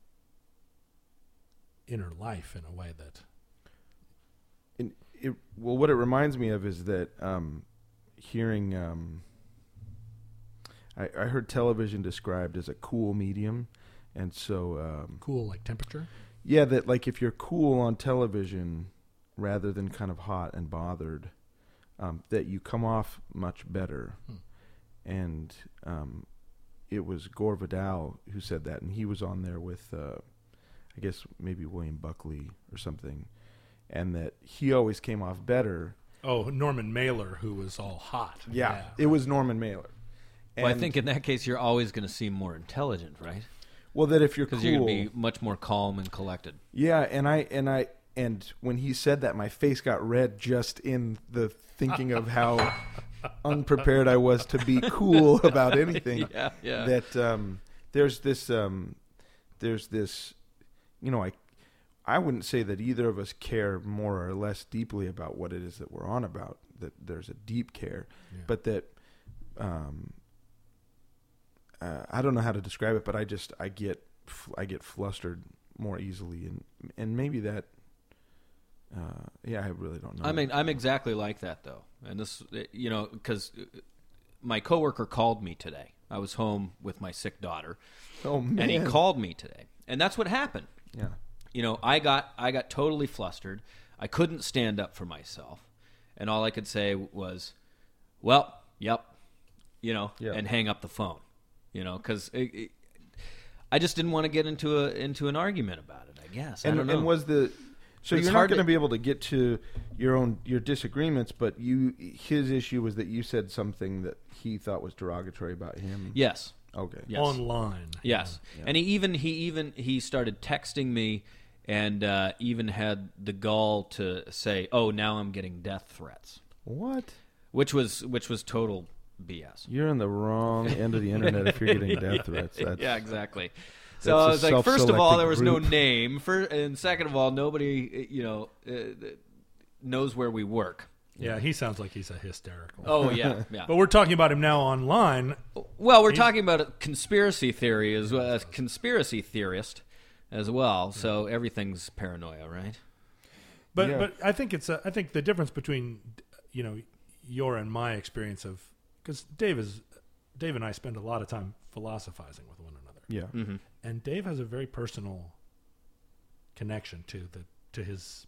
inner life in a way that And it, well, what it reminds me of is that um, hearing, um, I, I heard television described as a cool medium, and so um, cool like temperature. yeah, that like if you're cool on television rather than kind of hot and bothered, um, that you come off much better. Hmm. And um, it was Gore Vidal who said that, and he was on there with, uh, I guess maybe William Buckley or something, and that he always came off better. Oh, Norman Mailer, who was all hot. Yeah, it was Norman Mailer. Well, I And- think in that case, you're always going to seem more intelligent, right? well that if you're cool, Because you're going to be much more calm and collected. yeah, and I and I and when he said that, my face got red just in the thinking of how unprepared I was to be cool about anything. Yeah, yeah. That um, there's this um, there's this, you know, I I wouldn't say that either of us care more or less deeply about what it is that we're on about. That there's a deep care, Yeah. but that um, uh, I don't know how to describe it, but I just I get fl- I get flustered more easily, and and maybe that. Uh, yeah, I really don't know. I mean, I'm exactly like that though, and this, you know, because my coworker called me today. I was home with my sick daughter, Oh man. and he called me today, and that's what happened. Yeah. You know, I got I got totally flustered. I couldn't stand up for myself, and all I could say was, "Well, yep," you know, Yeah. and hang up the phone. You know, because I just didn't want to get into a into an argument about it. I guess. And, I don't know. and was the so It's you're hard not going to- to be able to get to your own your disagreements, but you his issue was that you said something that he thought was derogatory about him. Yes. Okay. Yes. Online. Yes, and he even he even he started texting me, and uh, even had the gall to say, "Oh, now I'm getting death threats," What? which was which was total B S. You're on the wrong end of the internet if you're getting death threats. That's, Yeah, exactly. So That's I a was like, first of all, self-selected there was no group. name, for, and second of all, nobody you know uh, knows where we work. Yeah, he sounds like he's a hysterical. Oh yeah, yeah. But we're talking about him now online. Well, we're talking about a conspiracy theory as well, a conspiracy theorist as well. So everything's paranoia, right? But Yeah. but I think it's a, I think the difference between you know your and my experience of because Dave is Dave and I spend a lot of time philosophizing with one another. yeah. Mm-hmm. And Dave has a very personal connection to the to his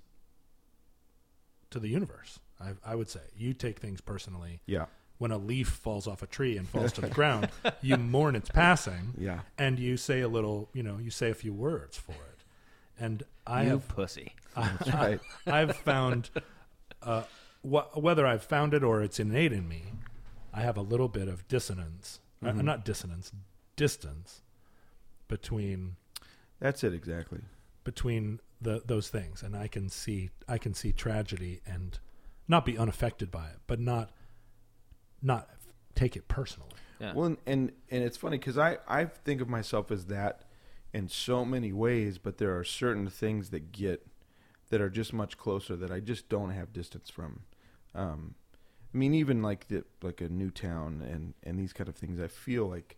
to the universe. I, I would say you take things personally. Yeah. When a leaf falls off a tree and falls to the ground, you mourn its passing. Yeah. And you say a little, you know, you say a few words for it. And I you have pussy. That's right. I've found uh, wh- whether I've found it or it's innate in me, I have a little bit of dissonance, uh, not dissonance, distance between That's it exactly. between the those things, and I can see I can see tragedy and not be unaffected by it, but not not take it personally. Yeah. Well, and and, and it's funny because I, I think of myself as that in so many ways, but there are certain things that get that are just much closer that I just don't have distance from. Um, I mean, even like the like a Newtown and and these kind of things, I feel like,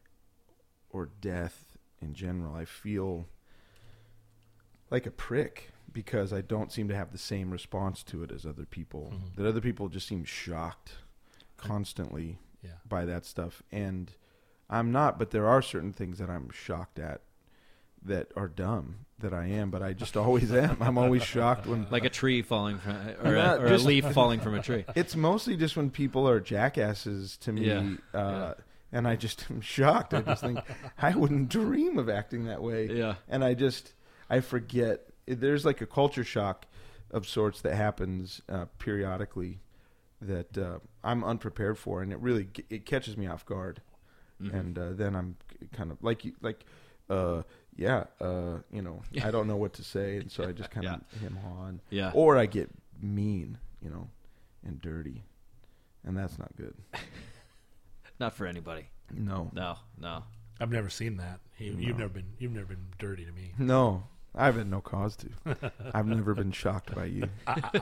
or death in general, I feel like a prick because I don't seem to have the same response to it as other people. Mm-hmm. That other people just seem shocked constantly Yeah. by that stuff, and I'm not, but there are certain things that I'm shocked at that are dumb that I am, but I just always am. I'm always shocked when Like a tree falling from, or, Yeah, a, or just- a leaf falling from a tree. it's mostly just when people are jackasses to me, Yeah, uh, and I just am shocked. I just think I wouldn't dream of acting that way. Yeah. And I just I forget. There's like a culture shock of sorts that happens uh, periodically that uh, I'm unprepared for, and it really it catches me off guard. Mm-hmm. And uh, then I'm kind of like you like. Uh, yeah, uh, you know, I don't know what to say, and so I just kind of Yeah. hem on. Yeah. Or I get mean, you know, and dirty, and that's not good. Not for anybody. No, No, no. I've never seen that. You, You've never been you've never been dirty to me. no, I've had no cause to. I've never been shocked by you.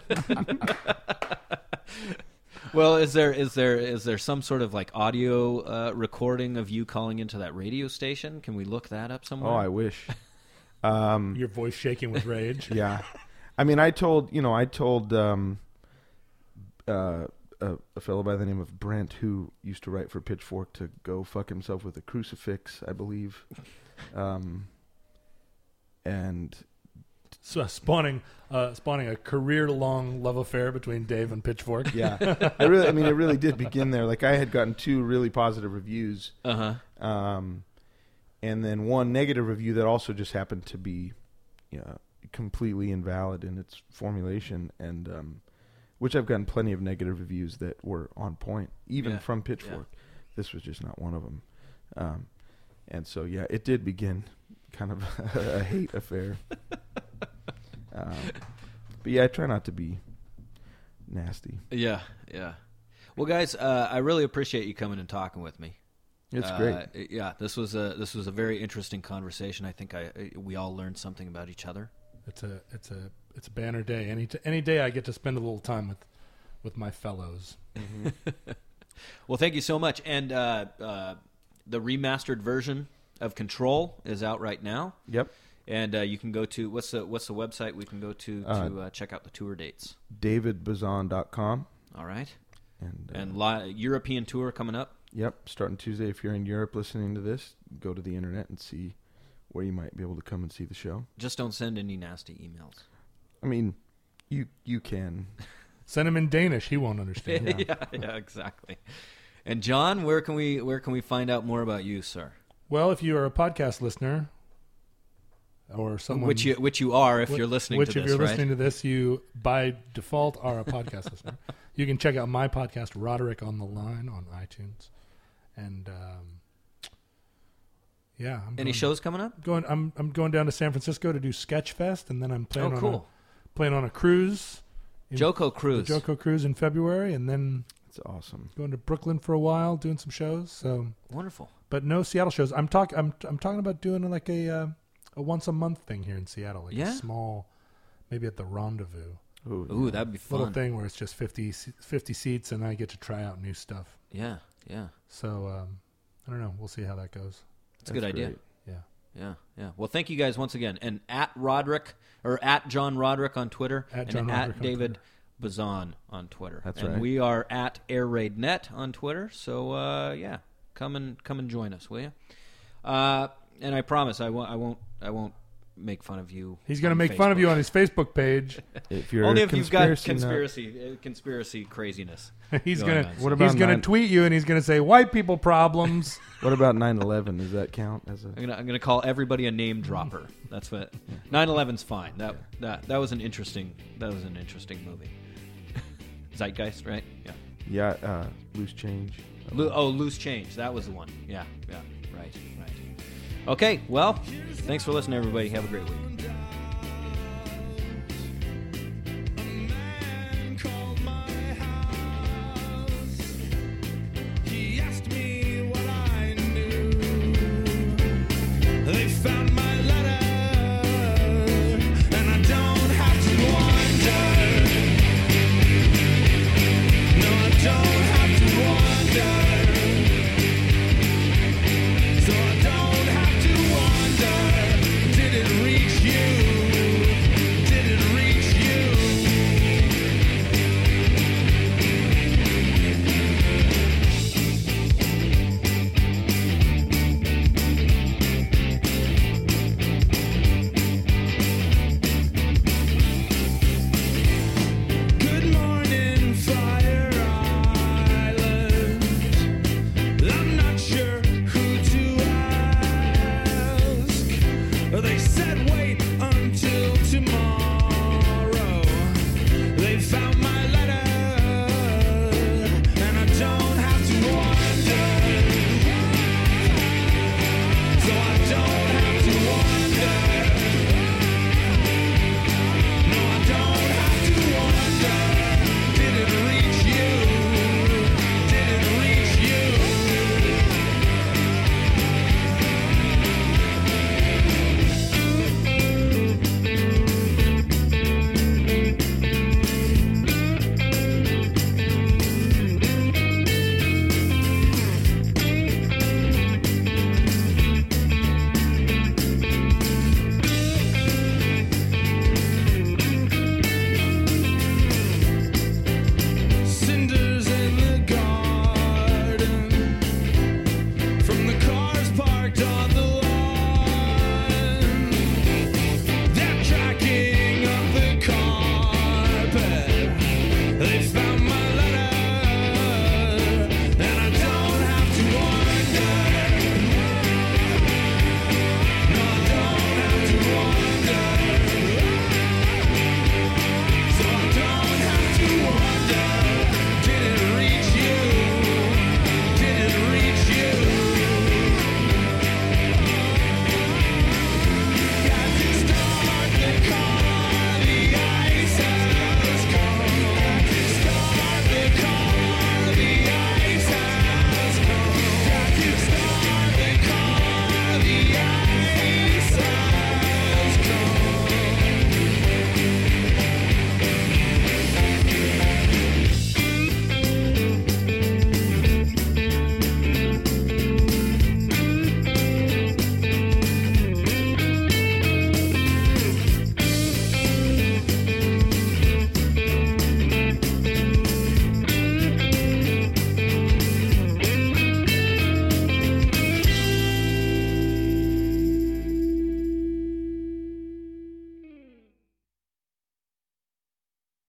Well, is there is there is there some sort of like audio uh, recording of you calling into that radio station? Can we look that up somewhere? Oh, I wish. Um, Your voice shaking with rage. yeah, I mean, I told you know, I told um, uh, a, a fellow by the name of Brent who used to write for Pitchfork to go fuck himself with a crucifix, I believe, um, and So spawning uh, spawning a career long love affair between Dave and Pitchfork. yeah, I really, I mean, it really did begin there. Like I had gotten two really positive reviews. Uh huh. Um, and then one negative review that also just happened to be, you know, completely invalid in its formulation, and um, which I've gotten plenty of negative reviews that were on point, even Yeah, from Pitchfork. This was just not one of them. Um, and so, yeah, it did begin kind of a hate affair. um, but yeah, I try not to be nasty. Yeah, yeah. Well, guys, uh, I really appreciate you coming and talking with me. It's Uh, great. Yeah, this was a this was a very interesting conversation. I think I we all learned something about each other. It's a it's a it's a banner day. Any t- any day I get to spend a little time with with my fellows. Well, thank you so much. And uh, uh, the remastered version of Control is out right now. Yep. And uh, you can go to what's the what's the website we can go to to Uh, uh, check out the tour dates. david bazan dot com. All right. And, uh, And li- European tour coming up. Yep, starting Tuesday. If you're in Europe listening to this, go to the internet and see where you might be able to come and see the show. Just don't send any nasty emails. I mean, you you can. Send him in Danish. He won't understand. yeah, yeah, exactly. And John, where can we where can we find out more about you, sir? Well, if you are a podcast listener, or someone Which you which you are if Wh- you're listening which to if this, you're right? listening to this, you by default are a podcast listener. You can check out my podcast, Roderick on the Line, on iTunes, and um, yeah. I'm Any going, shows coming up? Going, I'm I'm going down to San Francisco to do Sketchfest, and then I'm playing Oh, on cool. a, playing on a cruise, in, Joko the Cruise. Joko Cruise in February, and then It's awesome. going to Brooklyn for a while, doing some shows. So, Wonderful. but no Seattle shows. I'm talking. I'm I'm talking about doing like a uh, a once a month thing here in Seattle, like Yeah? a small, maybe at the Rendezvous. Ooh, Ooh, yeah. that'd be Little fun. thing where it's just fifty, se- fifty seats, and I get to try out new stuff. Yeah, yeah. So um, I don't know. We'll see how that goes. It's a good That's idea. great. Yeah. Yeah, yeah. Well, thank you guys once again. And at Roderick, or at John Roderick on Twitter, At and John at Roderick on David Bazan on Twitter. That's and right. we are at Air Raid Net on Twitter. So, uh, yeah, come and come and join us, will you? Uh, and I promise I won't. I won't. I won't make fun of you. He's going to on make fun of you Facebook. on his Facebook page. If you're Only a if you've got conspiracy nut- conspiracy, uh, conspiracy craziness. he's going going on. to What he's about going to nine- tweet you, and he's going to say white people problems. What about nine eleven? Does that count as a? I'm gonna I'm gonna call everybody a name dropper. That's what nine eleven's fine. That that that was an interesting that was an interesting movie. Zeitgeist, right? Yeah. Yeah, uh, loose change. Lo- oh, Loose Change. That was the one. Yeah, yeah. Right, right. Okay, well, thanks for listening, everybody. Have a great week.